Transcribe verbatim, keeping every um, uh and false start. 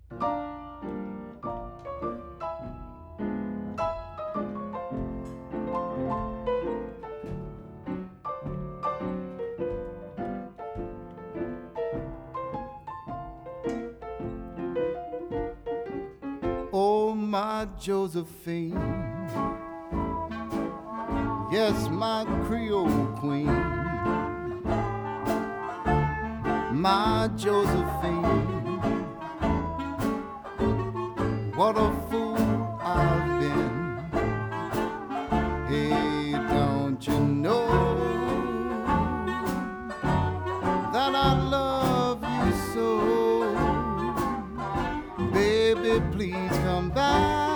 Oh, my Josephine, yes, my Creole queen, my Josephine, what a fool I've been. Hey, don't you know that I love you so? Baby, please come back.